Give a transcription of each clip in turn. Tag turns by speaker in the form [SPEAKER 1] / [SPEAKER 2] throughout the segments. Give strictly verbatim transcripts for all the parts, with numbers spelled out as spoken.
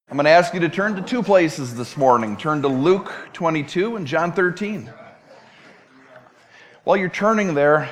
[SPEAKER 1] I'm going to ask you to turn to two places this morning. Turn to Luke twenty-two and John thirteen. While you're turning there,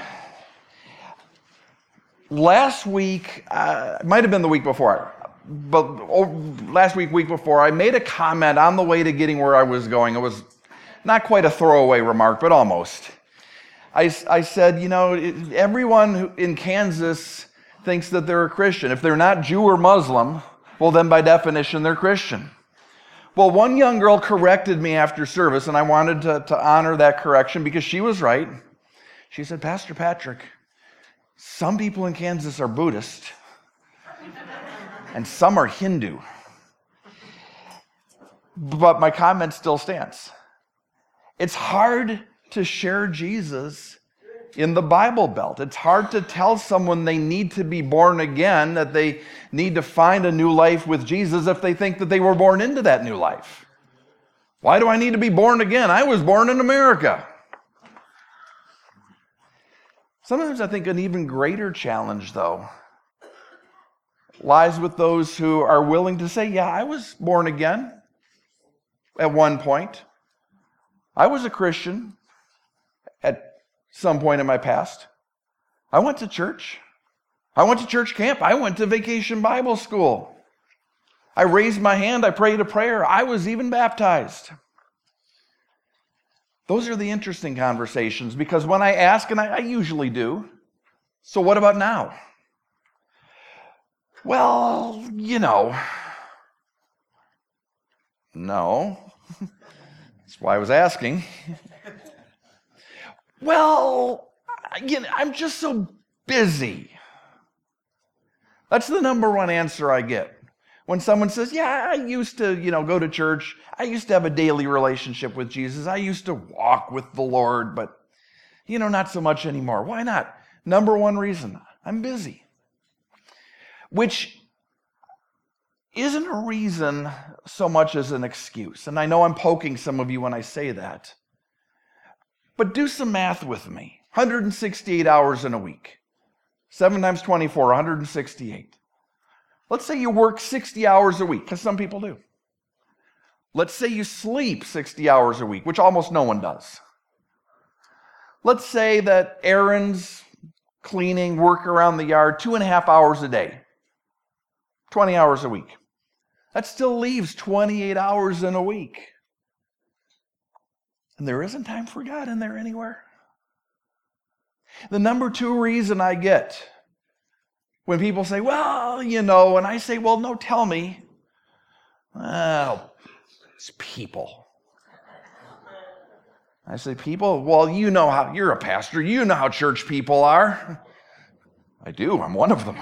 [SPEAKER 1] last week, uh, it might have been the week before, but oh, last week, week before, I made a comment on the way to getting where I was going. It was not quite a throwaway remark, but almost. I, I said, you know, everyone who, in Kansas thinks that they're a Christian. If they're not Jew or Muslim, well, then by definition, they're Christian. Well, one young girl corrected me after service, and I wanted to, to honor that correction because she was right. She said, Pastor Patrick, some people in Kansas are Buddhist, and some are Hindu. But my comment still stands. It's hard to share Jesus in the Bible Belt. It's hard to tell someone they need to be born again, that they need to find a new life with Jesus if they think that they were born into that new life. Why do I need to be born again? I was born in America. Sometimes I think an even greater challenge, though, lies with those who are willing to say, yeah, I was born again at one point. I was a Christian at some point in my past. I went to church. I went to church camp. I went to vacation Bible school. I raised my hand. I prayed a prayer. I was even baptized. Those are the interesting conversations because when I ask, and I, I usually do, so what about now? Well, you know, no. That's why I was asking. Well, you know, I'm just so busy. That's the number one answer I get. When someone says, yeah, I used to, you know, go to church. I used to have a daily relationship with Jesus. I used to walk with the Lord, but, you know, not so much anymore. Why not? Number one reason, I'm busy. Which isn't a reason so much as an excuse. And I know I'm poking some of you when I say that. But do some math with me. one hundred sixty-eight hours in a week. seven times twenty-four, one hundred sixty-eight. Let's say you work sixty hours a week, because some people do. Let's say you sleep sixty hours a week, which almost no one does. Let's say that errands, cleaning, work around the yard, two and a half hours a day. twenty hours a week. That still leaves twenty-eight hours in a week. And there isn't time for God in there anywhere. The number two reason I get when people say, well, you know, and I say, well, no, tell me. Well, it's people. I say, people? Well, you know how, you're a pastor, you know how church people are. I do, I'm one of them.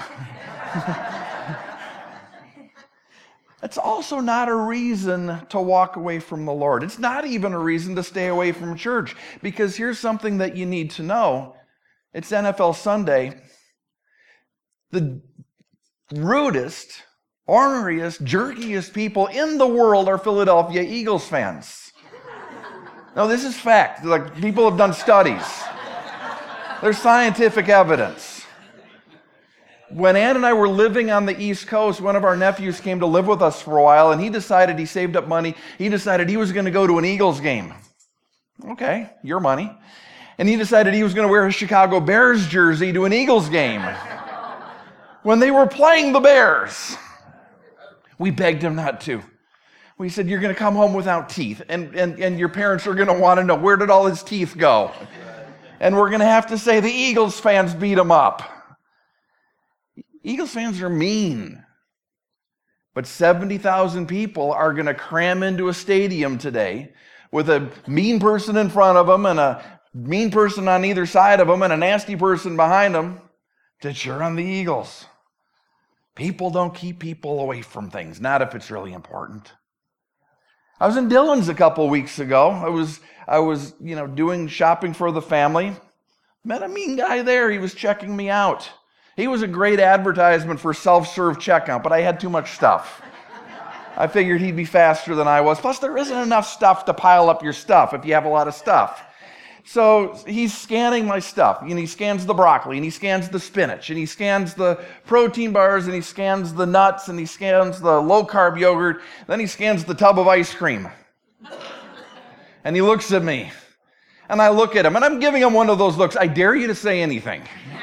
[SPEAKER 1] It's also not a reason to walk away from the Lord. It's not even a reason to stay away from church. Because here's something that you need to know. It's N F L Sunday. The rudest, orneriest, jerkiest people in the world are Philadelphia Eagles fans. No, this is fact. Like, people have done studies. There's scientific evidence. When Ann and I were living on the East Coast, one of our nephews came to live with us for a while, and he decided he saved up money. He decided he was going to go to an Eagles game. Okay, your money. And he decided he was going to wear a Chicago Bears jersey to an Eagles game when they were playing the Bears. We begged him not to. We said, you're going to come home without teeth, and, and, and your parents are going to want to know, where did all his teeth go? And we're going to have to say the Eagles fans beat him up. Eagles fans are mean. But seventy thousand people are going to cram into a stadium today with a mean person in front of them and a mean person on either side of them and a nasty person behind them to cheer on the Eagles. People don't keep people away from things, not if it's really important. I was in Dillon's a couple weeks ago. I was, I was, you know, doing shopping for the family. Met a mean guy there. He was checking me out. He was a great advertisement for self-serve checkout, but I had too much stuff. I figured he'd be faster than I was. Plus, there isn't enough stuff to pile up your stuff if you have a lot of stuff. So he's scanning my stuff, and he scans the broccoli, and he scans the spinach, and he scans the protein bars, and he scans the nuts, and he scans the low-carb yogurt, then he scans the tub of ice cream. And he looks at me, and I look at him, and I'm giving him one of those looks, I dare you to say anything.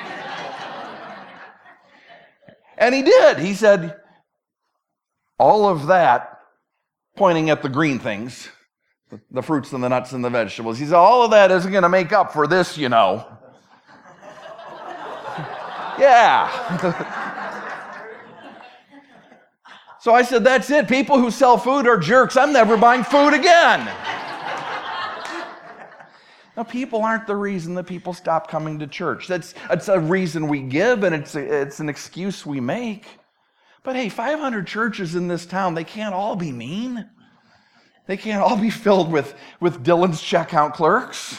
[SPEAKER 1] And he did. He said, all of that, pointing at the green things, the fruits and the nuts and the vegetables. He said, all of that isn't going to make up for this, you know. Yeah. So I said, that's it. People who sell food are jerks. I'm never buying food again. Now, people aren't the reason that people stop coming to church. That's, that's a reason we give, and it's, a, it's an excuse we make. But hey, five hundred churches in this town, they can't all be mean. They can't all be filled with, with Dylan's checkout clerks.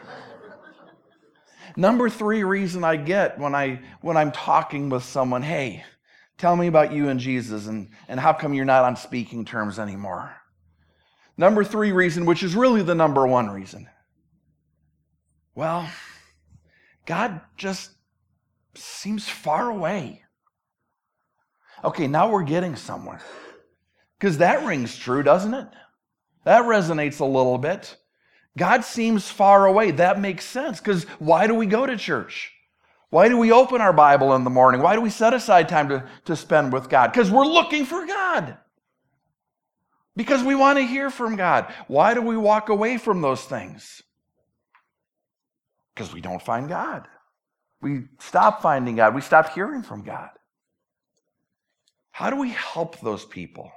[SPEAKER 1] Number three reason I get when, I, when I'm talking with someone, hey, tell me about you and Jesus, and, and how come you're not on speaking terms anymore? Number three reason, which is really the number one reason. Well, God just seems far away. Okay, now we're getting somewhere. Because that rings true, doesn't it? That resonates a little bit. God seems far away. That makes sense. Because why do we go to church? Why do we open our Bible in the morning? Why do we set aside time to, to spend with God? Because we're looking for God. Because we want to hear from God. Why do we walk away from those things? Because we don't find God. We stop finding God. We stop hearing from God. How do we help those people?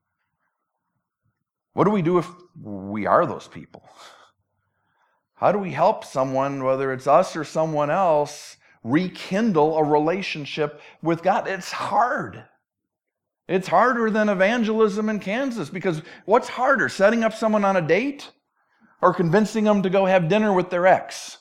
[SPEAKER 1] What do we do if we are those people? How do we help someone, whether it's us or someone else, rekindle a relationship with God? It's hard. It's harder than evangelism in Kansas, because what's harder, setting up someone on a date or convincing them to go have dinner with their ex?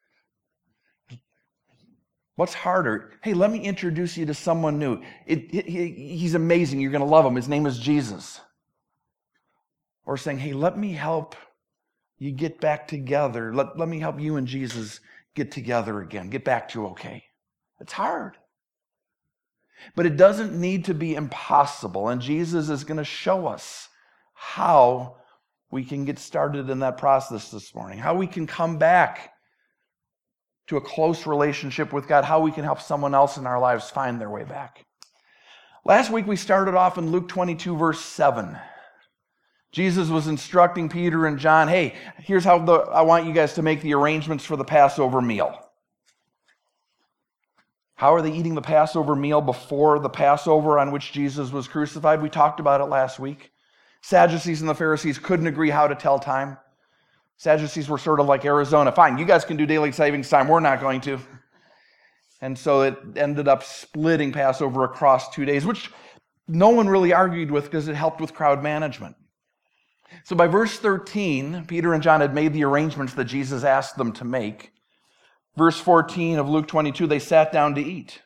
[SPEAKER 1] What's harder? Hey, let me introduce you to someone new. It, it, he's amazing. You're going to love him. His name is Jesus. Or saying, hey, let me help you get back together. Let, let me help you and Jesus get together again. Get back to okay. It's hard. But it doesn't need to be impossible. And Jesus is going to show us how we can get started in that process this morning. How we can come back to a close relationship with God, how we can help someone else in our lives find their way back. Last week we started off in Luke twenty-two, verse seven. Jesus was instructing Peter and John, hey, here's how the, I want you guys to make the arrangements for the Passover meal. How are they eating the Passover meal before the Passover on which Jesus was crucified? We talked about it last week. Sadducees and the Pharisees couldn't agree how to tell time. Sadducees were sort of like Arizona. Fine, you guys can do daylight savings time. We're not going to. And so it ended up splitting Passover across two days, which no one really argued with because it helped with crowd management. So by verse thirteen, Peter and John had made the arrangements that Jesus asked them to make. Verse fourteen of Luke twenty-two, they sat down to eat.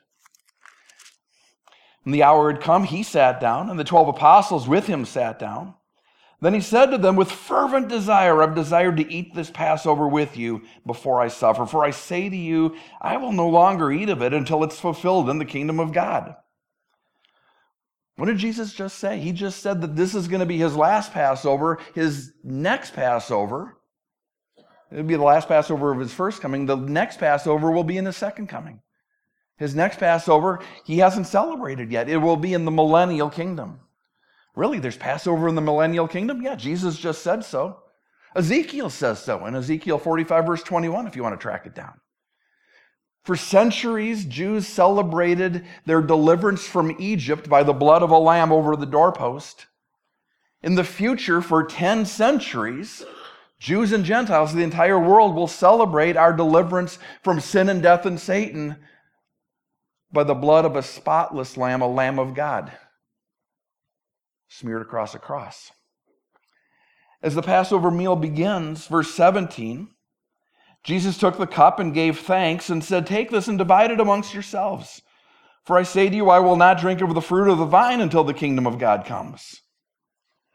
[SPEAKER 1] When the hour had come, he sat down, and the twelve apostles with him sat down. Then he said to them, with fervent desire, I've desired to eat this Passover with you before I suffer. For I say to you, I will no longer eat of it until it's fulfilled in the kingdom of God. What did Jesus just say? He just said that this is going to be his last Passover, his next Passover. It would be the last Passover of his first coming. The next Passover will be in his second coming. His next Passover, he hasn't celebrated yet. It will be in the millennial kingdom. Really, there's Passover in the millennial kingdom? Yeah, Jesus just said so. Ezekiel says so in Ezekiel forty-five, verse twenty-one, if you want to track it down. For centuries, Jews celebrated their deliverance from Egypt by the blood of a lamb over the doorpost. In the future, for ten centuries, Jews and Gentiles, the entire world, will celebrate our deliverance from sin and death and Satan by the blood of a spotless lamb, a lamb of God, smeared across a cross. As the Passover meal begins, verse seventeen, Jesus took the cup and gave thanks and said, take this and divide it amongst yourselves. For I say to you, I will not drink of the fruit of the vine until the kingdom of God comes.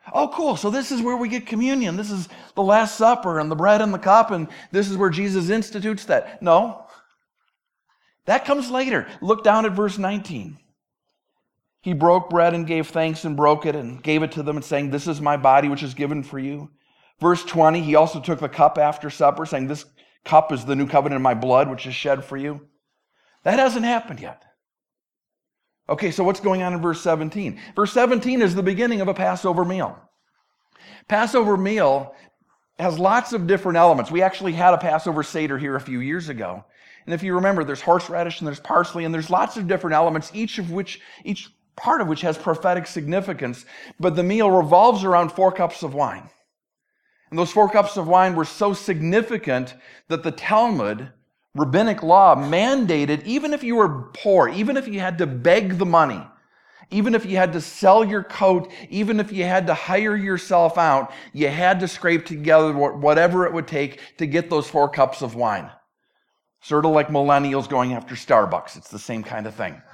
[SPEAKER 1] Oh, cool. So this is where we get communion. This is the Last Supper and the bread and the cup, and this is where Jesus institutes that. No. That comes later. Look down at verse nineteen. He broke bread and gave thanks and broke it and gave it to them and saying, this is my body which is given for you. Verse twenty, he also took the cup after supper, saying, this cup is the new covenant in my blood which is shed for you. That hasn't happened yet. Okay, so what's going on in verse seventeen? Verse seventeen is the beginning of a Passover meal. Passover meal has lots of different elements. We actually had a Passover Seder here a few years ago. And if you remember, there's horseradish and there's parsley and there's lots of different elements, each of which, each part of which has prophetic significance. But the meal revolves around four cups of wine. And those four cups of wine were so significant that the Talmud, rabbinic law, mandated, even if you were poor, even if you had to beg the money, even if you had to sell your coat, even if you had to hire yourself out, you had to scrape together whatever it would take to get those four cups of wine. Sort of like millennials going after Starbucks. It's the same kind of thing.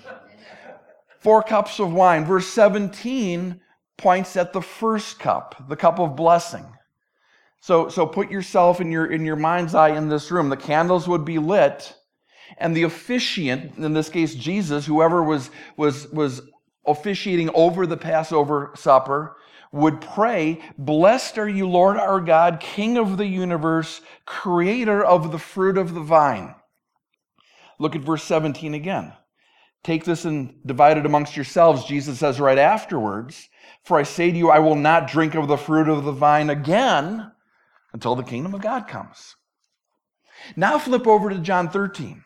[SPEAKER 1] Four cups of wine. Verse seventeen points at the first cup, the cup of blessing. So, so put yourself in your, in your mind's eye in this room. The candles would be lit, and the officiant, in this case Jesus, whoever was, was, was officiating over the Passover supper, would pray, blessed are you, Lord our God, King of the universe, creator of the fruit of the vine. Look at verse seventeen again. Take this and divide it amongst yourselves. Jesus says right afterwards, for I say to you, I will not drink of the fruit of the vine again until the kingdom of God comes. Now flip over to John thirteen.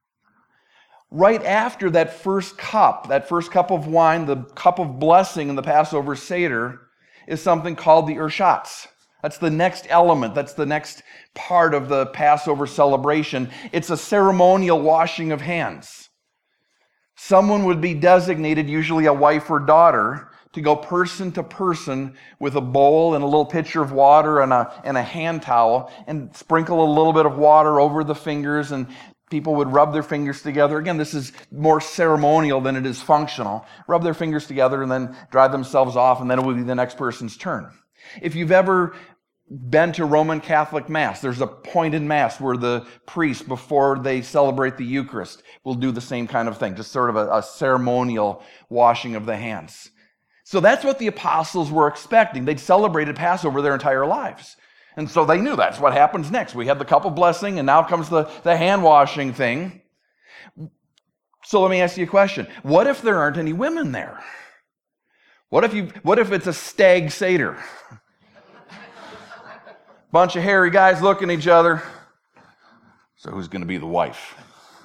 [SPEAKER 1] Right after that first cup, that first cup of wine, the cup of blessing in the Passover Seder, is something called the Urshatz. That's the next element. That's the next part of the Passover celebration. It's a ceremonial washing of hands. Someone would be designated, usually a wife or daughter, to go person to person with a bowl and a little pitcher of water and a, and a hand towel and sprinkle a little bit of water over the fingers, and people would rub their fingers together. Again, this is more ceremonial than it is functional. Rub their fingers together and then dry themselves off, and then it will be the next person's turn. If you've ever been to Roman Catholic Mass, there's a point in Mass where the priest, before they celebrate the Eucharist, will do the same kind of thing, just sort of a, a ceremonial washing of the hands. So that's what the apostles were expecting. They'd celebrated Passover their entire lives. And so they knew that's what happens next. We had the cup of blessing, and now comes the, the hand-washing thing. So let me ask you a question. What if there aren't any women there? What if you? What if it's a stag Seder? Bunch of hairy guys looking at each other. So who's going to be the wife?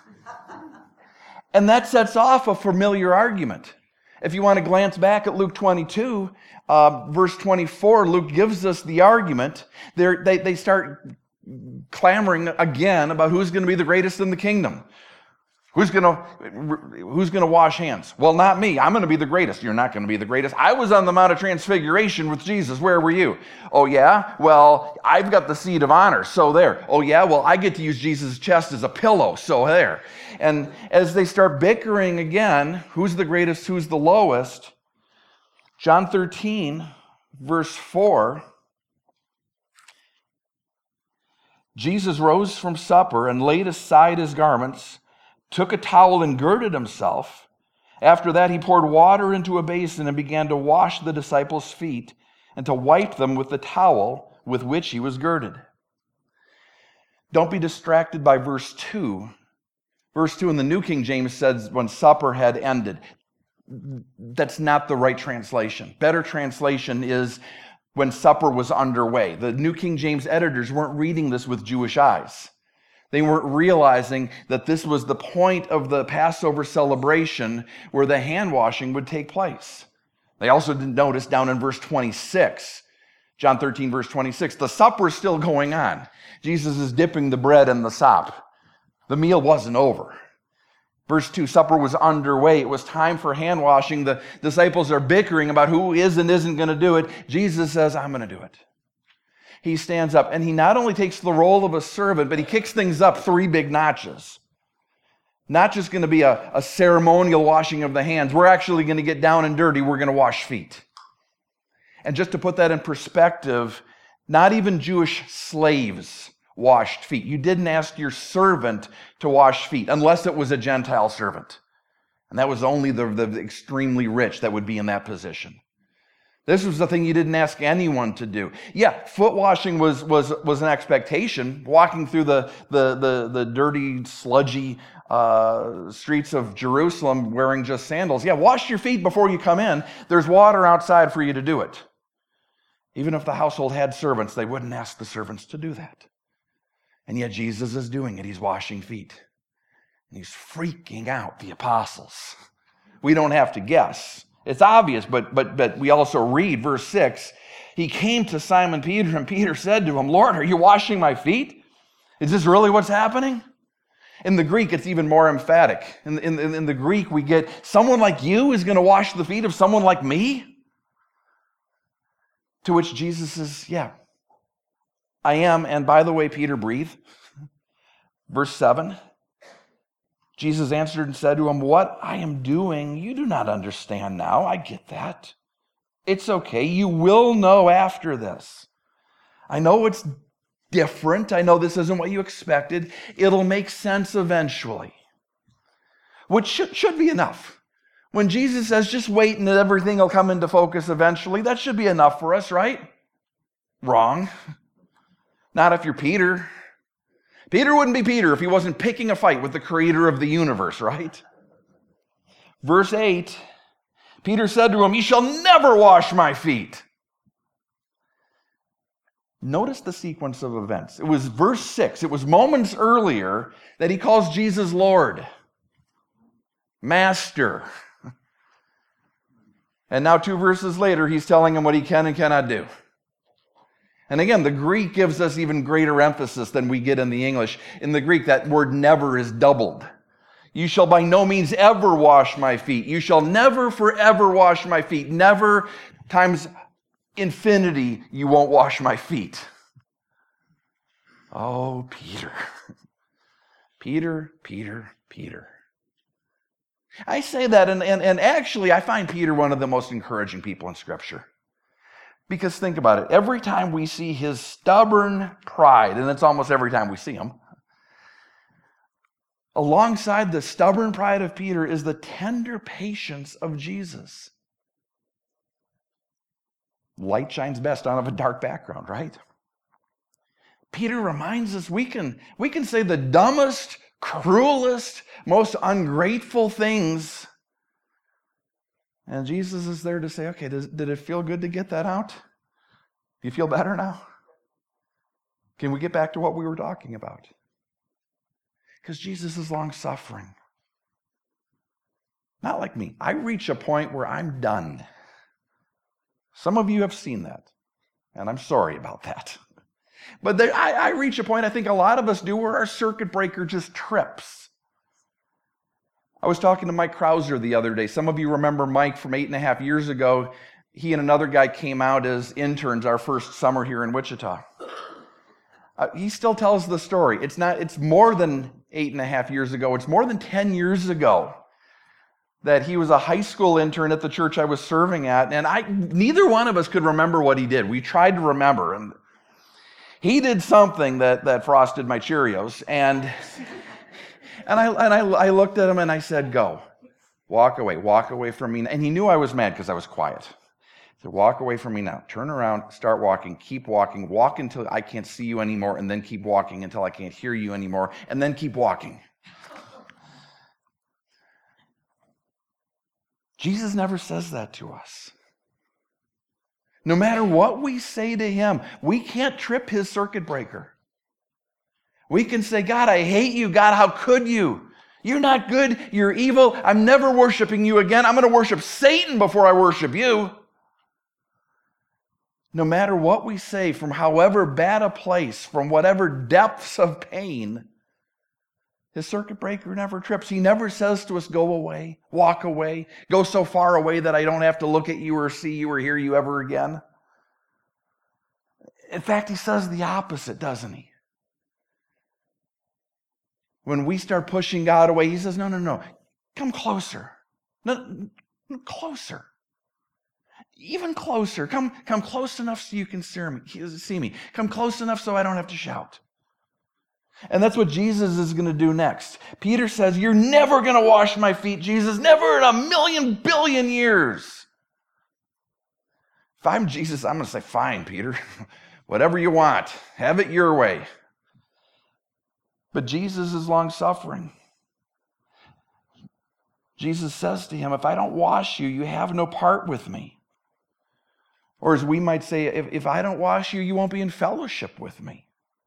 [SPEAKER 1] And that sets off a familiar argument. If you want to glance back at Luke twenty-two, uh, verse twenty-four, Luke gives us the argument. They're, they they start clamoring again about who's going to be the greatest in the kingdom. Who's going to who's going to wash hands? Well, not me. I'm going to be the greatest. You're not going to be the greatest. I was on the Mount of Transfiguration with Jesus. Where were you? Oh, yeah? Well, I've got the seat of honor. So there. Oh, yeah? Well, I get to use Jesus' chest as a pillow. So there. And as they start bickering again, who's the greatest, who's the lowest? John thirteen, verse four. Jesus rose from supper and laid aside his garments, took a towel and girded himself. After that, he poured water into a basin and began to wash the disciples' feet and to wipe them with the towel with which he was girded. Don't be distracted by verse two. Verse two in the New King James says, when supper had ended. That's not the right translation. Better translation is when supper was underway. The New King James editors weren't reading this with Jewish eyes. They weren't realizing that this was the point of the Passover celebration where the hand washing would take place. They also didn't notice down in verse twenty-six, John thirteen, verse twenty-six, the supper is still going on. Jesus is dipping the bread in the sop. The meal wasn't over. Verse two, supper was underway. It was time for hand washing. The disciples are bickering about who is and isn't going to do it. Jesus says, I'm going to do it. He stands up, and he not only takes the role of a servant, but he kicks things up three big notches. Not just going to be a, a ceremonial washing of the hands. We're actually going to get down and dirty. We're going to wash feet. And just to put that in perspective, not even Jewish slaves washed feet. You didn't ask your servant to wash feet unless it was a Gentile servant. And that was only the, the extremely rich that would be in that position. This was the thing you didn't ask anyone to do. Yeah, foot washing was, was, was an expectation. Walking through the, the, the, the dirty, sludgy uh, streets of Jerusalem wearing just sandals. Yeah, wash your feet before you come in. There's water outside for you to do it. Even if the household had servants, they wouldn't ask the servants to do that. And yet Jesus is doing it. He's washing feet. And he's freaking out the apostles. We don't have to guess. It's obvious, but, but, but we also read verse six. He came to Simon Peter, and Peter said to him, Lord, are you washing my feet? Is this really what's happening? In the Greek, it's even more emphatic. In, in, in the Greek, we get, someone like you is going to wash the feet of someone like me? To which Jesus says, yeah, I am. And by the way, Peter, breathe. Verse seven. Jesus answered and said to him, what I am doing, you do not understand now. I get that. It's okay. You will know after this. I know it's different. I know this isn't what you expected. It'll make sense eventually. Which should, should be enough. When Jesus says, just wait and everything will come into focus eventually, that should be enough for us, right? Wrong. Not if you're Peter. Peter wouldn't be Peter if he wasn't picking a fight with the creator of the universe, right? Verse eight, Peter said to him, you shall never wash my feet. Notice the sequence of events. It was verse six. It was moments earlier that he calls Jesus Lord, Master. And now two verses later, he's telling him what he can and cannot do. And again, the Greek gives us even greater emphasis than we get in the English. In the Greek, that word never is doubled. You shall by no means ever wash my feet. You shall never forever wash my feet. Never times infinity you won't wash my feet. Oh, Peter. Peter, Peter, Peter. I say that, and, and, and actually I find Peter one of the most encouraging people in Scripture. Because think about it, every time we see his stubborn pride, and it's almost every time we see him, alongside the stubborn pride of Peter is the tender patience of Jesus. Light shines best out of a dark background, right? Peter reminds us we can, we can say the dumbest, cruelest, most ungrateful things, and Jesus is there to say, okay, does, did it feel good to get that out? Do you feel better now? Can we get back to what we were talking about? Because Jesus is long-suffering. Not like me. I reach a point where I'm done. Some of you have seen that, and I'm sorry about that. But there, I, I reach a point, I think a lot of us do, where our circuit breaker just trips. I was talking to Mike Krauser the other day. Some of you remember Mike from eight and a half years ago. He and another guy came out as interns our first summer here in Wichita. Uh, he still tells the story. It's not. It's more than eight and a half years ago. It's more than ten years ago that he was a high school intern at the church I was serving at, and I neither one of us could remember what he did. We tried to remember, and he did something that that frosted my Cheerios, and. And I and I, I looked at him and I said, go. Walk away. Walk away from me. And he knew I was mad because I was quiet. He said, walk away from me now. Turn around. Start walking. Keep walking. Walk until I can't see you anymore. And then keep walking until I can't hear you anymore. And then keep walking. Jesus never says that to us. No matter what we say to him, we can't trip his circuit breaker. We can say, God, I hate you. God, how could you? You're not good. You're evil. I'm never worshiping you again. I'm going to worship Satan before I worship you. No matter what we say, from however bad a place, from whatever depths of pain, his circuit breaker never trips. He never says to us, go away, walk away, go so far away that I don't have to look at you or see you or hear you ever again. In fact, he says the opposite, doesn't he? When we start pushing God away, he says, no, no, no, come closer. No, closer. Even closer. Come, come close enough so you can see me. Come close enough so I don't have to shout. And that's what Jesus is going to do next. Peter says, you're never going to wash my feet, Jesus. Never in a million billion years. If I'm Jesus, I'm going to say, fine, Peter. Whatever you want. Have it your way. But Jesus is long-suffering. Jesus says to him, if I don't wash you, you have no part with me. Or as we might say, if, if I don't wash you, you won't be in fellowship with me.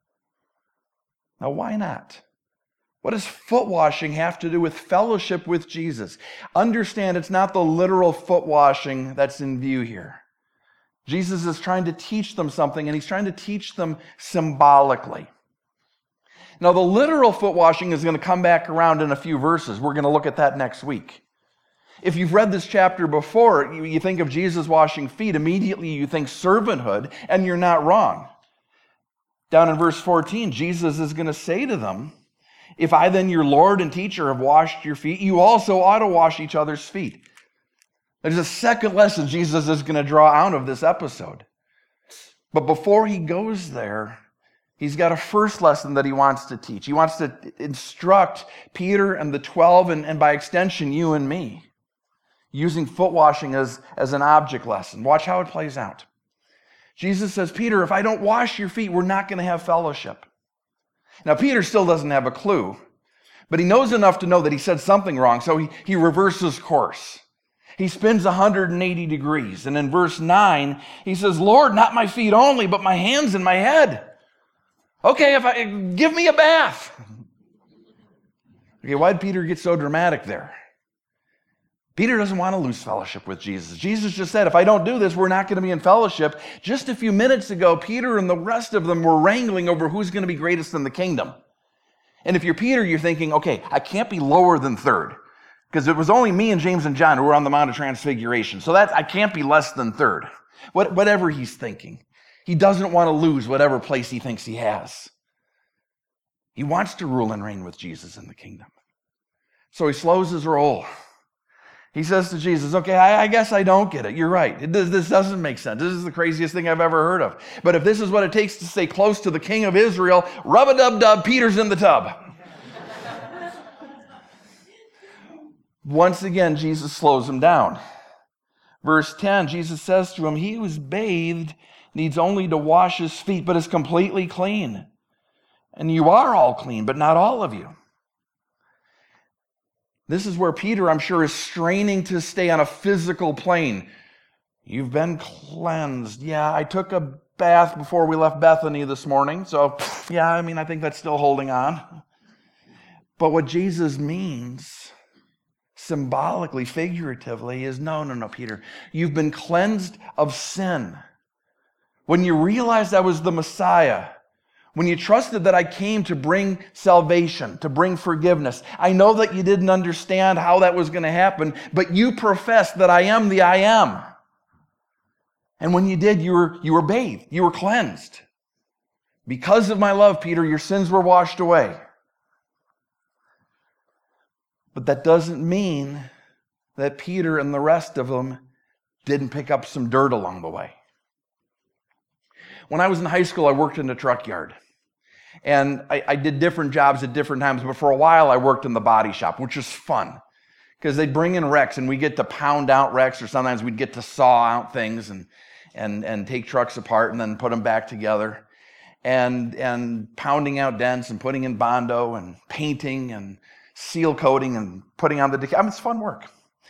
[SPEAKER 1] Now, why not? What does foot washing have to do with fellowship with Jesus? Understand, it's not the literal foot washing that's in view here. Jesus is trying to teach them something, and he's trying to teach them symbolically. Now, the literal foot washing is going to come back around in a few verses. We're going to look at that next week. If you've read this chapter before, you think of Jesus washing feet, immediately you think servanthood, and you're not wrong. Down in verse fourteen, Jesus is going to say to them, if I then, your Lord and teacher, have washed your feet, you also ought to wash each other's feet. There's a second lesson Jesus is going to draw out of this episode. But before he goes there, he's got a first lesson that he wants to teach. He wants to instruct Peter and the twelve, and, and by extension, you and me, using foot washing as, as an object lesson. Watch how it plays out. Jesus says, Peter, if I don't wash your feet, we're not going to have fellowship. Now, Peter still doesn't have a clue, but he knows enough to know that he said something wrong, so he, he reverses course. He spins one hundred eighty degrees, and in verse nine, he says, Lord, not my feet only, but my hands and my head. Okay, if I give me a bath. Okay, why did Peter get so dramatic there? Peter doesn't want to lose fellowship with Jesus. Jesus just said, if I don't do this, we're not going to be in fellowship. Just a few minutes ago, Peter and the rest of them were wrangling over who's going to be greatest in the kingdom. And if you're Peter, you're thinking, okay, I can't be lower than third, because it was only me and James and John who were on the Mount of Transfiguration. So that I can't be less than third. What, whatever he's thinking. He doesn't want to lose whatever place he thinks he has. He wants to rule and reign with Jesus in the kingdom. So he slows his roll. He says to Jesus, okay, I, I guess I don't get it. You're right. It, this doesn't make sense. This is the craziest thing I've ever heard of. But if this is what it takes to stay close to the King of Israel, rub-a-dub-dub, Peter's in the tub. Once again, Jesus slows him down. Verse ten, Jesus says to him, he who is bathed needs only to wash his feet, but is completely clean. And you are all clean, but not all of you. This is where Peter, I'm sure, is straining to stay on a physical plane. You've been cleansed. Yeah, I took a bath before we left Bethany this morning. So, yeah, I mean, I think that's still holding on. But what Jesus means, symbolically, figuratively, is no, no, no, Peter. You've been cleansed of sin. When you realized I was the Messiah, when you trusted that I came to bring salvation, to bring forgiveness, I know that you didn't understand how that was going to happen, but you professed that I am the I am. And when you did, you were, you were bathed, you were cleansed. Because of my love, Peter, your sins were washed away. But that doesn't mean that Peter and the rest of them didn't pick up some dirt along the way. When I was in high school, I worked in a truck yard. And I, I did different jobs at different times, but for a while I worked in the body shop, which was fun. Because they'd bring in wrecks, and we get to pound out wrecks, or sometimes we'd get to saw out things and, and, and take trucks apart and then put them back together. And, and pounding out dents and putting in Bondo and painting and seal coating and putting on the decal. I mean, it's fun work.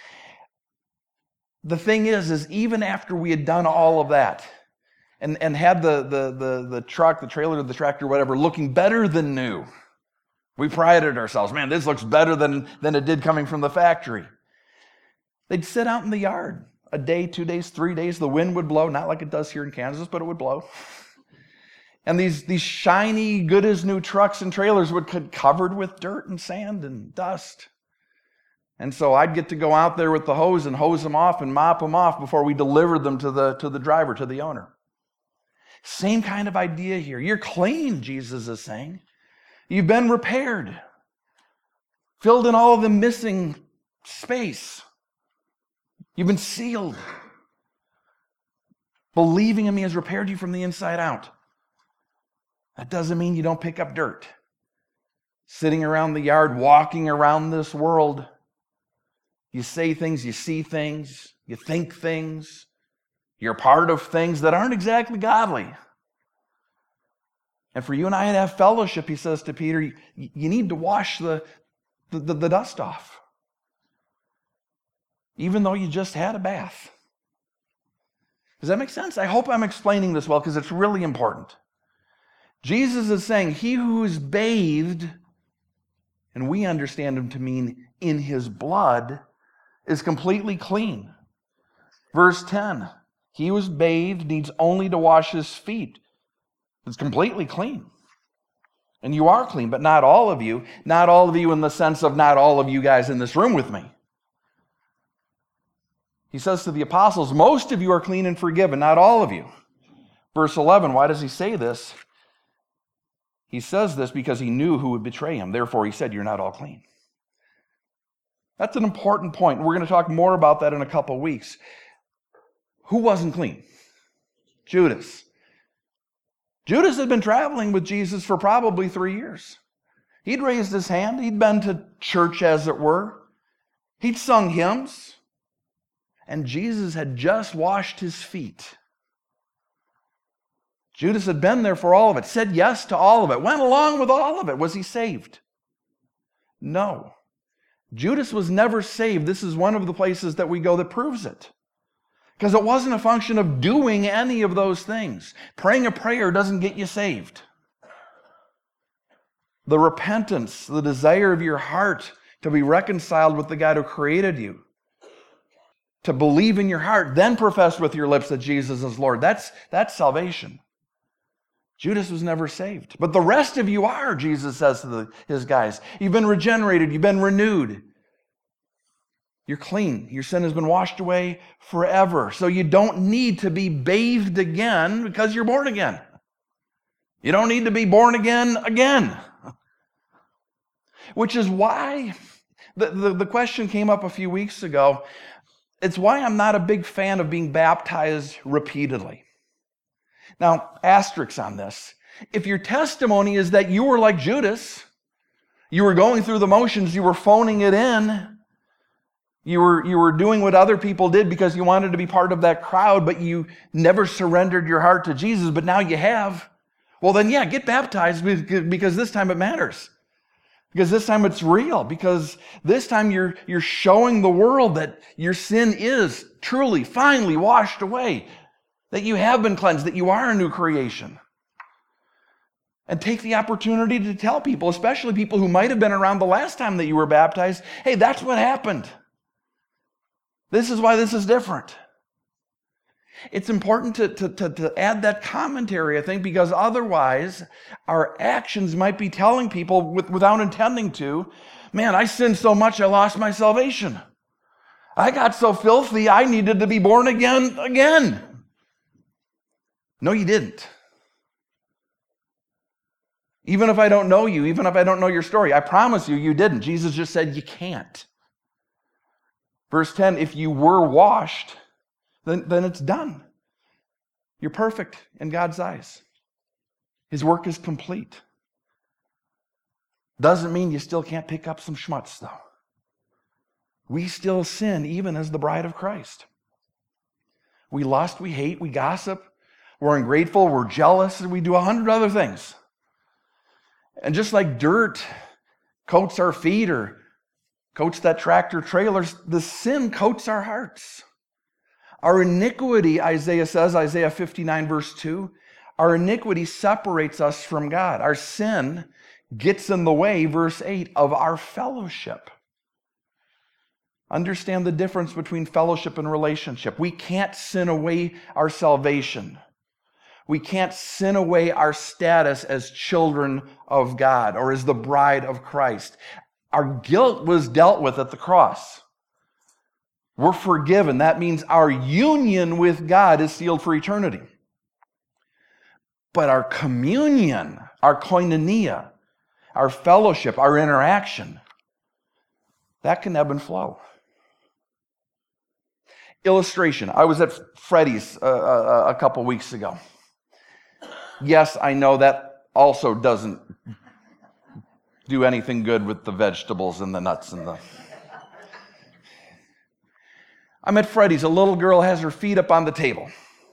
[SPEAKER 1] The thing is, is even after we had done all of that, And, and had the, the, the, the truck, the trailer, the tractor, whatever, looking better than new. We prided ourselves. Man, this looks better than, than it did coming from the factory. They'd sit out in the yard a day, two days, three days. The wind would blow, not like it does here in Kansas, but it would blow. And these, these shiny, good as new trucks and trailers would get covered with dirt and sand and dust. And so I'd get to go out there with the hose and hose them off and mop them off before we delivered them to the, to the driver, to the owner. Same kind of idea here. You're clean, Jesus is saying. You've been repaired. Filled in all of the missing space. You've been sealed. Believing in me has repaired you from the inside out. That doesn't mean you don't pick up dirt. Sitting around the yard, walking around this world, you say things, you see things, you think things, you're part of things that aren't exactly godly. And for you and I to have fellowship, he says to Peter, you, you need to wash the, the, the dust off. Even though you just had a bath. Does that make sense? I hope I'm explaining this well because it's really important. Jesus is saying, he who is bathed, and we understand him to mean in his blood, is completely clean. Verse ten, he who is bathed needs only to wash his feet. It's completely clean. And you are clean, but not all of you. Not all of you in the sense of not all of you guys in this room with me. He says to the apostles, most of you are clean and forgiven, not all of you. Verse eleven, why does he say this? He says this because he knew who would betray him. Therefore, he said, you're not all clean. That's an important point. We're going to talk more about that in a couple of weeks. Who wasn't clean? Judas. Judas had been traveling with Jesus for probably three years. He'd raised his hand. He'd been to church, as it were. He'd sung hymns. And Jesus had just washed his feet. Judas had been there for all of it, said yes to all of it, went along with all of it. Was he saved? No. Judas was never saved. This is one of the places that we go that proves it. Because it wasn't a function of doing any of those things. Praying a prayer doesn't get you saved. The repentance, the desire of your heart to be reconciled with the God who created you, to believe in your heart, then profess with your lips that Jesus is Lord. That's, that's salvation. Judas was never saved. But the rest of you are, Jesus says to the, his guys. You've been regenerated. You've been renewed. You're clean. Your sin has been washed away forever. So you don't need to be bathed again because you're born again. You don't need to be born again again. Which is why the, the, the question came up a few weeks ago. It's why I'm not a big fan of being baptized repeatedly. Now, asterisks on this. If your testimony is that you were like Judas, you were going through the motions, you were phoning it in, you were, you were doing what other people did because you wanted to be part of that crowd, but you never surrendered your heart to Jesus, but now you have, well then yeah, get baptized because this time it matters. Because this time it's real. Because this time you're, you're showing the world that your sin is truly, finally washed away. That you have been cleansed, that you are a new creation. And take the opportunity to tell people, especially people who might have been around the last time that you were baptized, hey, that's what happened. This is why this is different. It's important to, to, to, to add that commentary, I think, because otherwise our actions might be telling people with, without intending to, man, I sinned so much I lost my salvation. I got so filthy I needed to be born again again. No, you didn't. Even if I don't know you, even if I don't know your story, I promise you, you didn't. Jesus just said you can't. Verse ten, if you were washed, then, then it's done. You're perfect in God's eyes. His work is complete. Doesn't mean you still can't pick up some schmutz, though. We still sin even as the bride of Christ. We lust, we hate, we gossip, we're ungrateful, we're jealous, and we do a hundred other things. And just like dirt coats our feet or coats that tractor trailer, the sin coats our hearts. Our iniquity, Isaiah says, Isaiah fifty-nine verse two, our iniquity separates us from God. Our sin gets in the way, verse eight, of our fellowship. Understand the difference between fellowship and relationship. We can't sin away our salvation. We can't sin away our status as children of God or as the bride of Christ. Our guilt was dealt with at the cross. We're forgiven. That means our union with God is sealed for eternity. But our communion, our koinonia, our fellowship, our interaction, that can ebb and flow. Illustration. I was at Freddy's uh, a, a couple weeks ago. Yes, I know that also doesn't do anything good with the vegetables and the nuts and the... I'm at Freddy's. A little girl has her feet up on the table.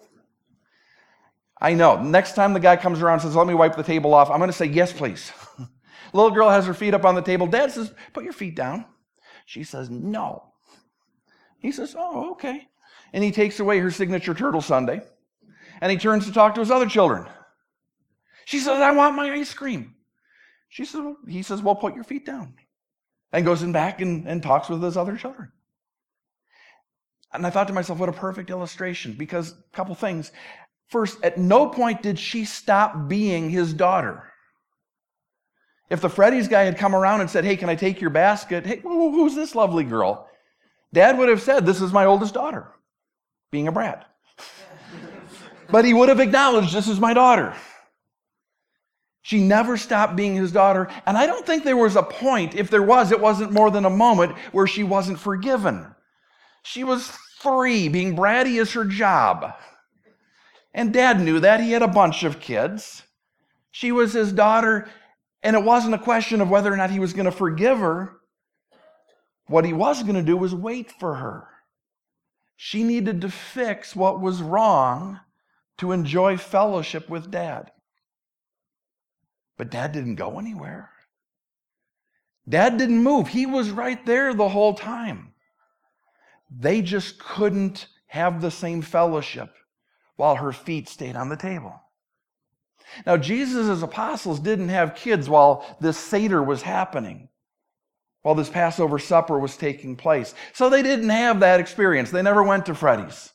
[SPEAKER 1] I know. Next time the guy comes around and says, let me wipe the table off, I'm going to say, yes, please. Little girl has her feet up on the table. Dad says, put your feet down. She says, no. He says, oh, okay. And he takes away her signature turtle sundae. And he turns to talk to his other children. She says, I want my ice cream. She says, he says, well, put your feet down. And goes in back and, and talks with his other children. And I thought to myself, what a perfect illustration. Because a couple things. First, at no point did she stop being his daughter. If the Freddy's guy had come around and said, hey, can I take your basket? Hey, who's this lovely girl? Dad would have said, this is my oldest daughter, being a brat. But he would have acknowledged, this is my daughter. She never stopped being his daughter. And I don't think there was a point, if there was, it wasn't more than a moment, where she wasn't forgiven. She was three. Being bratty is her job. And Dad knew that. He had a bunch of kids. She was his daughter. And it wasn't a question of whether or not he was going to forgive her. What he was going to do was wait for her. She needed to fix what was wrong to enjoy fellowship with Dad. But Dad didn't go anywhere. Dad didn't move. He was right there the whole time. They just couldn't have the same fellowship while her feet stayed on the table. Now, Jesus' apostles didn't have kids while this Seder was happening, while this Passover supper was taking place. So they didn't have that experience. They never went to Freddy's.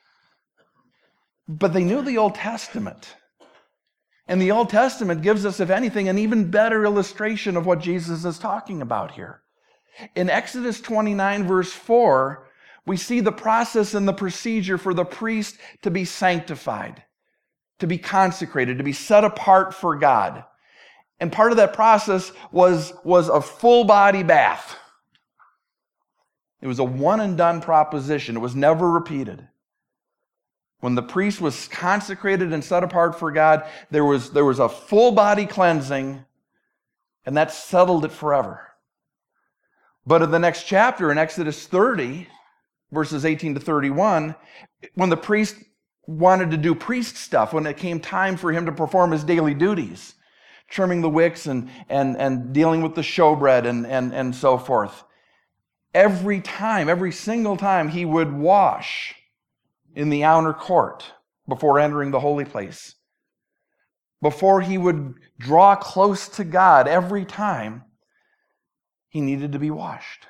[SPEAKER 1] But they knew the Old Testament. And the Old Testament gives us, if anything, an even better illustration of what Jesus is talking about here. In Exodus twenty-nine, verse four, we see the process and the procedure for the priest to be sanctified, to be consecrated, to be set apart for God. And part of that process was, was a full body bath. It was a one and done proposition. It was never repeated. When the priest was consecrated and set apart for God, there was, there was a full body cleansing, and that settled it forever. But in the next chapter, in Exodus thirty, verses eighteen to thirty-one, when the priest wanted to do priest stuff, when it came time for him to perform his daily duties, trimming the wicks and, and, and dealing with the showbread and, and, and so forth, every time, every single time, he would wash in the outer court before entering the holy place. Before he would draw close to God, every time, he needed to be washed.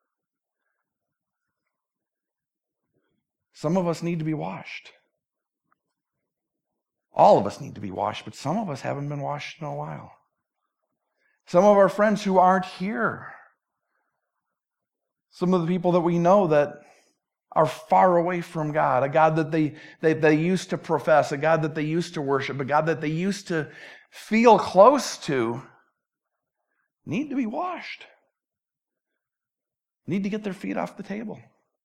[SPEAKER 1] Some of us need to be washed. All of us need to be washed, but some of us haven't been washed in a while. Some of our friends who aren't here. Some of the people that we know that are far away from God, a God that they, they, they used to profess, a God that they used to worship, a God that they used to feel close to, need to be washed. Need to get their feet off the table.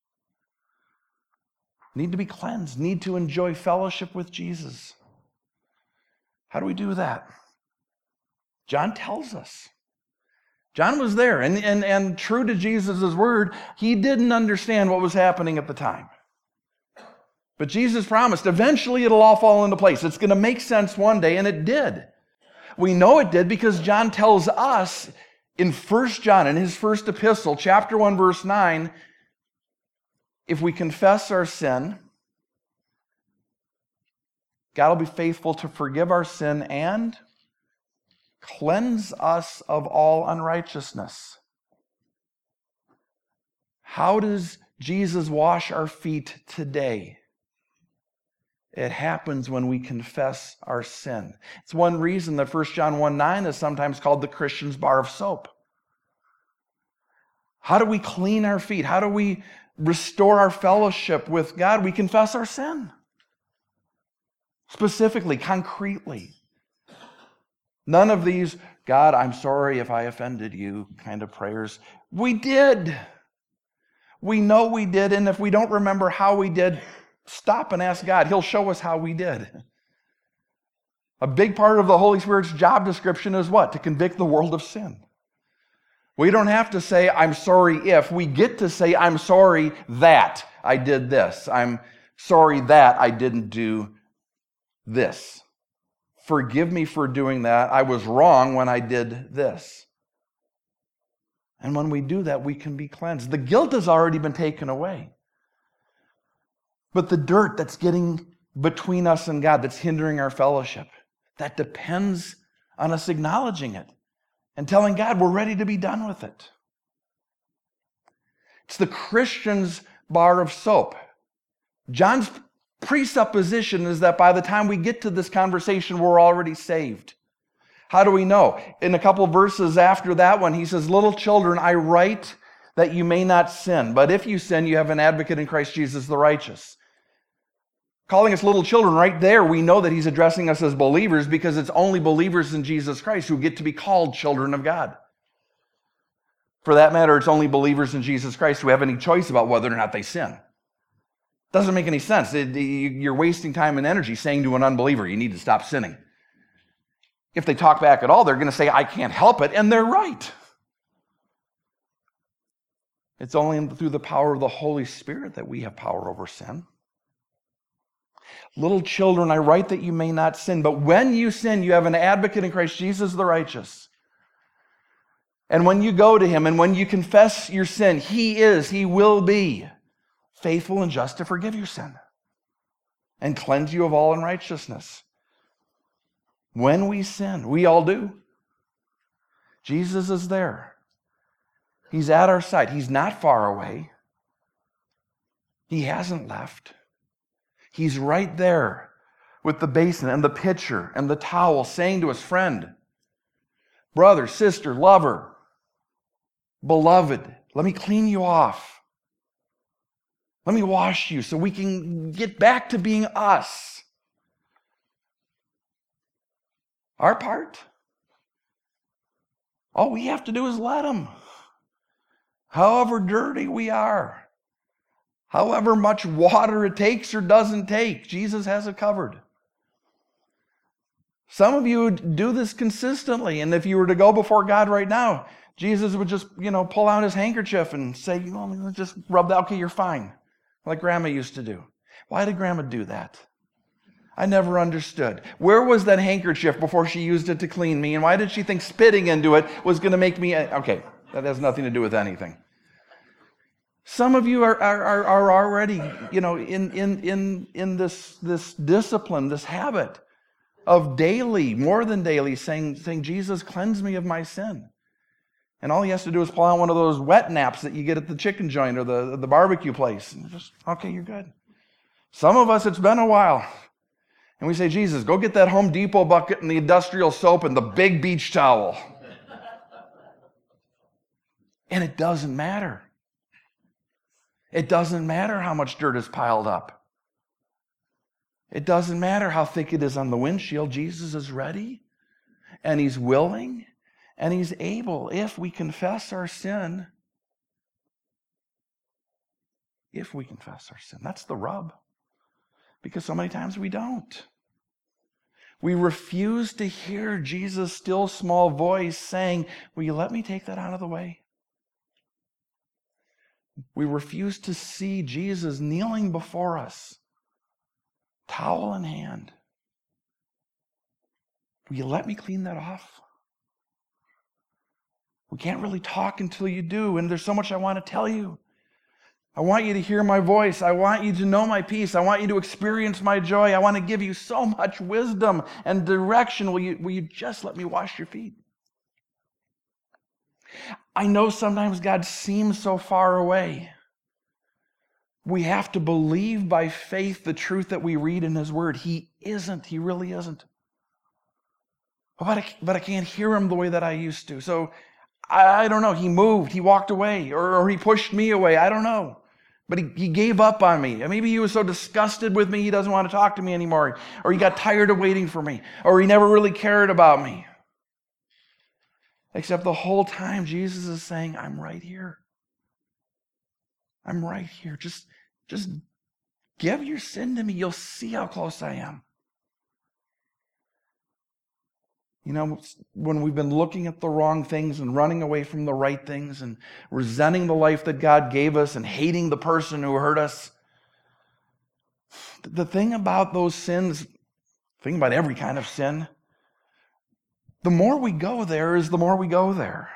[SPEAKER 1] Need to be cleansed. Need to enjoy fellowship with Jesus. How do we do that? John tells us. John was there, and, and, and true to Jesus' word, he didn't understand what was happening at the time. But Jesus promised, eventually it'll all fall into place. It's going to make sense one day, and it did. We know it did because John tells us in First John, in his first epistle, chapter one, verse nine, if we confess our sin, God will be faithful to forgive our sin and cleanse us of all unrighteousness. How does Jesus wash our feet today? It happens when we confess our sin. It's one reason that First John one nine is sometimes called the Christian's bar of soap. How do we clean our feet? How do we restore our fellowship with God? We confess our sin. Specifically, concretely. None of these, God, I'm sorry if I offended you kind of prayers. We did. We know we did, and if we don't remember how we did, stop and ask God. He'll show us how we did. A big part of the Holy Spirit's job description is what? To convict the world of sin. We don't have to say, I'm sorry if. We get to say, I'm sorry that I did this. I'm sorry that I didn't do this. Forgive me for doing that. I was wrong when I did this. And when we do that, we can be cleansed. The guilt has already been taken away. But the dirt that's getting between us and God, that's hindering our fellowship, that depends on us acknowledging it and telling God we're ready to be done with it. It's the Christian's bar of soap. John's presupposition is that by the time we get to this conversation, we're already saved. How do we know? In a couple verses after that one, he says, little children, I write that you may not sin. But if you sin, you have an advocate in Christ Jesus the righteous. Calling us little children, right there, we know that he's addressing us as believers because it's only believers in Jesus Christ who get to be called children of God. For that matter, it's only believers in Jesus Christ who have any choice about whether or not they sin. Doesn't make any sense. It, you're wasting time and energy saying to an unbeliever, you need to stop sinning. If they talk back at all, they're going to say, I can't help it, and they're right. It's only through the power of the Holy Spirit that we have power over sin. Little children, I write that you may not sin, but when you sin, you have an advocate in Christ Jesus the righteous. And when you go to him and when you confess your sin, he is, he will be faithful and just to forgive your sin and cleanse you of all unrighteousness. When we sin, we all do. Jesus is there. He's at our side. He's not far away. He hasn't left. He's right there with the basin and the pitcher and the towel saying to his friend, brother, sister, lover, beloved, let me clean you off. Let me wash you so we can get back to being us. Our part, all we have to do is let him. However dirty we are, however much water it takes or doesn't take, Jesus has it covered. Some of you do this consistently, and if you were to go before God right now, Jesus would just, you know, pull out his handkerchief and say, you know, just rub that, okay, you're fine, like Grandma used to do. Why did Grandma do that? I never understood. Where was that handkerchief before she used it to clean me, and why did she think spitting into it was going to make me, okay, that has nothing to do with anything. Some of you are, are, are already, you know, in, in, in, in this, this discipline, this habit of daily, more than daily, saying, saying, Jesus, cleanse me of my sin. And all he has to do is pull out one of those wet naps that you get at the chicken joint or the, the barbecue place. And just, okay, you're good. Some of us, it's been a while. And we say, Jesus, go get that Home Depot bucket and the industrial soap and the big beach towel. And it doesn't matter. It doesn't matter how much dirt is piled up. It doesn't matter how thick it is on the windshield. Jesus is ready, and he's willing, and he's able, if we confess our sin. If we confess our sin. That's the rub. Because so many times we don't. We refuse to hear Jesus' still small voice saying, will you let me take that out of the way? We refuse to see Jesus kneeling before us, towel in hand. Will you let me clean that off? We can't really talk until you do, and there's so much I want to tell you. I want you to hear my voice. I want you to know my peace. I want you to experience my joy. I want to give you so much wisdom and direction. Will you, will you just let me wash your feet? I know sometimes God seems so far away. We have to believe by faith the truth that we read in his word. He isn't. He really isn't. But I, but I can't hear him the way that I used to. So I, I don't know. He moved. He walked away. Or, or he pushed me away. I don't know. But he, he gave up on me. Maybe he was so disgusted with me he doesn't want to talk to me anymore. Or he got tired of waiting for me. Or he never really cared about me. Except the whole time Jesus is saying, I'm right here. I'm right here. Just, just give your sin to me. You'll see how close I am. You know, when we've been looking at the wrong things and running away from the right things and resenting the life that God gave us and hating the person who hurt us, the thing about those sins, the thing about every kind of sin, the more we go there is the more we go there.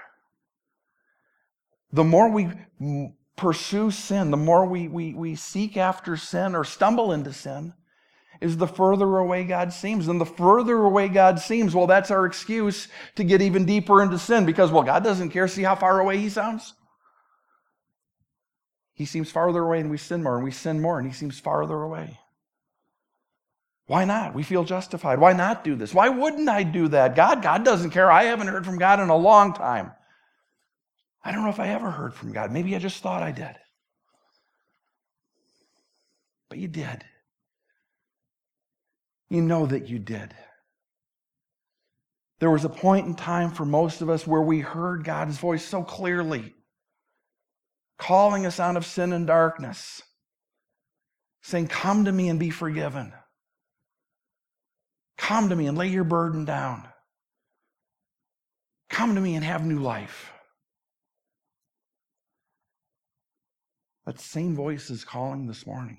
[SPEAKER 1] The more we pursue sin, the more we, we, we seek after sin or stumble into sin, is the further away God seems. And the further away God seems, well, that's our excuse to get even deeper into sin because, well, God doesn't care. See how far away he sounds? He seems farther away and we sin more, and we sin more and he seems farther away. Why not? We feel justified. Why not do this? Why wouldn't I do that? God, God doesn't care. I haven't heard from God in a long time. I don't know if I ever heard from God. Maybe I just thought I did. But you did. You know that you did. There was a point in time for most of us where we heard God's voice so clearly, calling us out of sin and darkness, saying, come to me and be forgiven. Come to me and lay your burden down. Come to me and have new life. That same voice is calling this morning.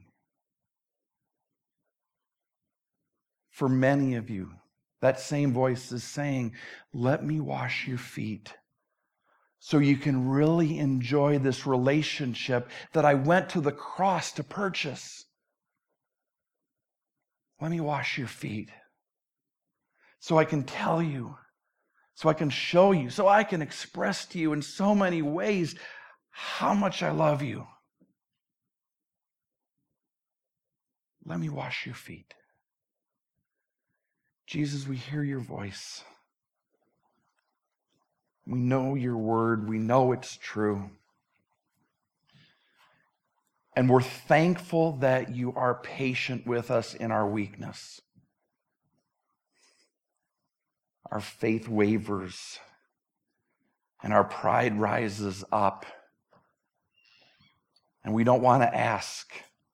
[SPEAKER 1] For many of you, that same voice is saying, let me wash your feet so you can really enjoy this relationship that I went to the cross to purchase. Let me wash your feet so I can tell you, so I can show you, so I can express to you in so many ways how much I love you. Let me wash your feet. Jesus, we hear your voice. We know your word. We know it's true. And we're thankful that you are patient with us in our weakness. Our faith wavers and our pride rises up. And we don't want to ask.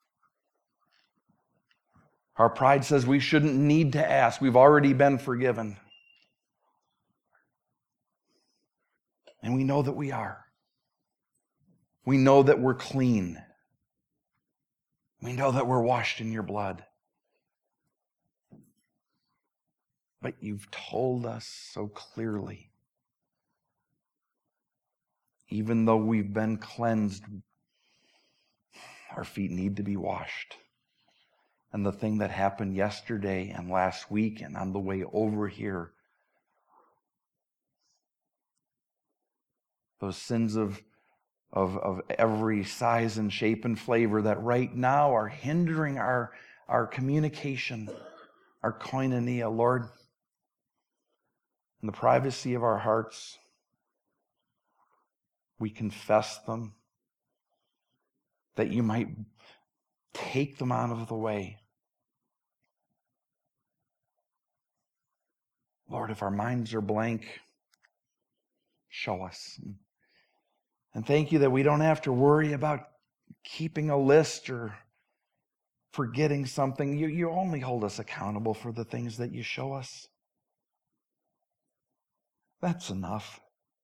[SPEAKER 1] Our pride says we shouldn't need to ask. We've already been forgiven. And we know that we are. We know that we're clean. We know that we're washed in your blood. But you've told us so clearly, even though we've been cleansed, our feet need to be washed. And the thing that happened yesterday and last week and on the way over here, those sins of, of, of every size and shape and flavor that right now are hindering our, our communication, our koinonia, Lord, in the privacy of our hearts, we confess them, that you might take them out of the way. Lord, if our minds are blank, show us. And thank you that we don't have to worry about keeping a list or forgetting something. You, you only hold us accountable for the things that you show us. That's enough.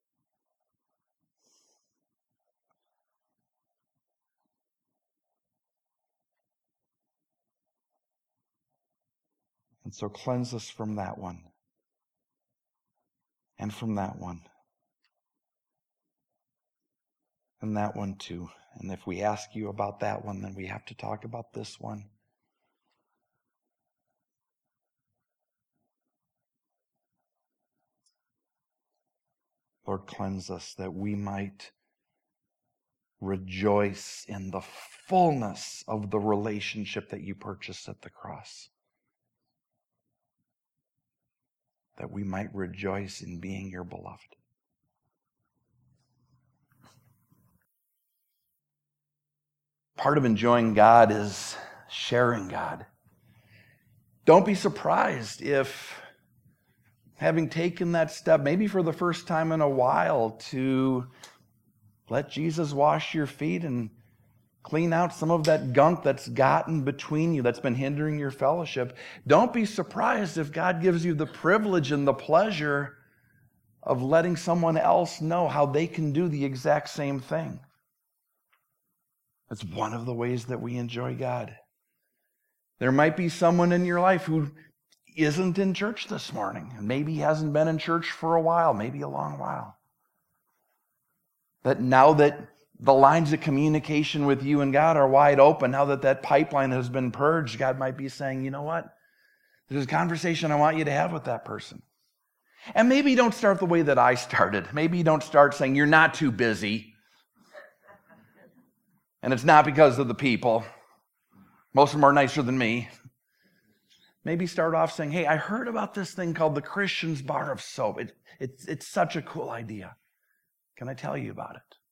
[SPEAKER 1] And so cleanse us from that one. And from that one. And that one too. And if we ask you about that one, then we have to talk about this one. Lord, cleanse us that we might rejoice in the fullness of the relationship that you purchased at the cross. That we might rejoice in being your beloved. Part of enjoying God is sharing God. Don't be surprised if, having taken that step, maybe for the first time in a while, to let Jesus wash your feet and Clean out some of that gunk that's gotten between you, that's been hindering your fellowship. Don't be surprised if God gives you the privilege and the pleasure of letting someone else know how they can do the exact same thing. It's one of the ways that we enjoy God. There might be someone in your life who isn't in church this morning. Maybe hasn't been in church for a while, maybe a long while. That now that the lines of communication with you and God are wide open, now that that pipeline has been purged, God might be saying, you know what? There's a conversation I want you to have with that person. And maybe you don't start the way that I started. Maybe you don't start saying, you're not too busy. And it's not because of the people. Most of them are nicer than me. Maybe start off saying, hey, I heard about this thing called the Christian's Bar of Soap. It, it, it's such a cool idea. Can I tell you about it?